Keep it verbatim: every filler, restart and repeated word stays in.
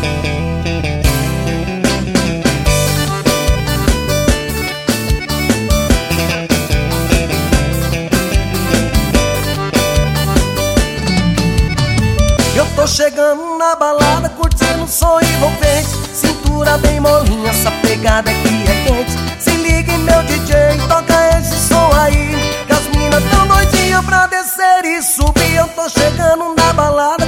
Eu tô chegando na balada, curtindo um som envolvente, cintura bem molinha, essa pegada aqui é quente. Se liga em meu D J, toca esse som aí, que as minas tão doidinhas pra descer e subir. Eu tô chegando na balada,